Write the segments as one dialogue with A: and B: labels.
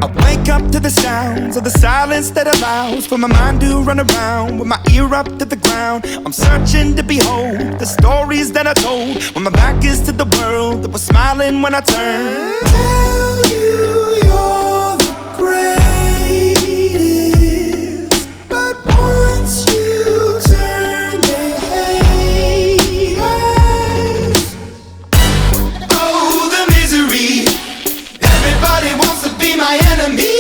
A: I wake up to the sounds of the silence that allows for my mind to run around with my ear up to the ground. I'm searching to behold the stories that I told when my back is to the world that was smiling when I turned. Tell you you're the greatest, but once you turn they hate us. Oh, the misery. Everybody wants to be my enemy.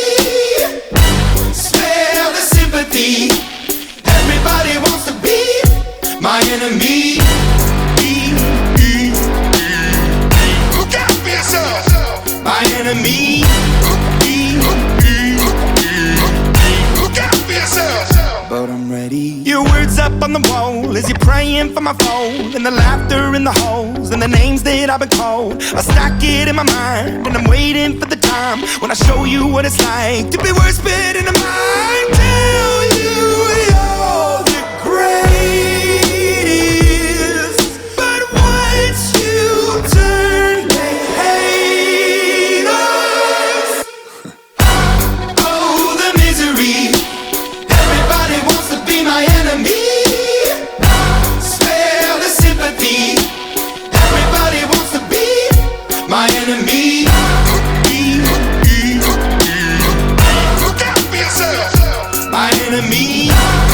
A: Spare the sympathy. Everybody wants to be my enemy. Look out for yourself. My enemy. Look out for yourself. But I'm ready. Your words up on the wall as you're praying for my phone, and the laughter in the holes and the names that I've been called. I stack it in my mind and I'm waiting for the time when I show you what it's like to be worse fit in the mind. Tell you you're the greatest, but once you turn they hate us. Oh, the misery. Everybody wants to be my enemy. Spare the sympathy. Everybody wants to be my enemy. Look out for yourself. My enemy.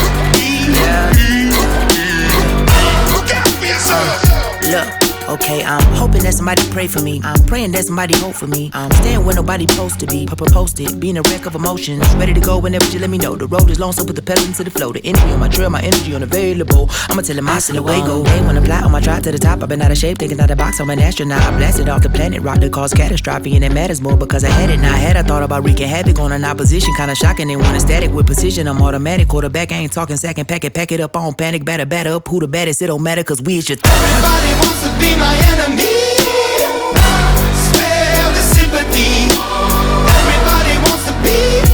A: Look out for yourself.
B: Look, okay, I'm hoping that somebody pray for me. I'm praying that somebody hope for me. I'm staying where nobody supposed to be. Posted, being a wreck of emotions. Ready to go whenever you let me know. The road is long, so put the pedal into the flow. The energy on my trail, my energy unavailable. I'ma tell him I still away go. They wanna fly on my drive to the top. I've been out of shape, thinking out the box. I'm an astronaut. I blasted off the planet, rock that caused catastrophe, and it matters more because I had it. Now I had I thought about wreaking havoc on an opposition. Kinda shocking, they want a static with precision. I'm automatic, quarterback. I ain't talking second pack it up on panic. Batter up. Who the baddest? It don't matter, cause we is your
A: Everybody wants to be my enemy. Spare the sympathy. Everybody wants to be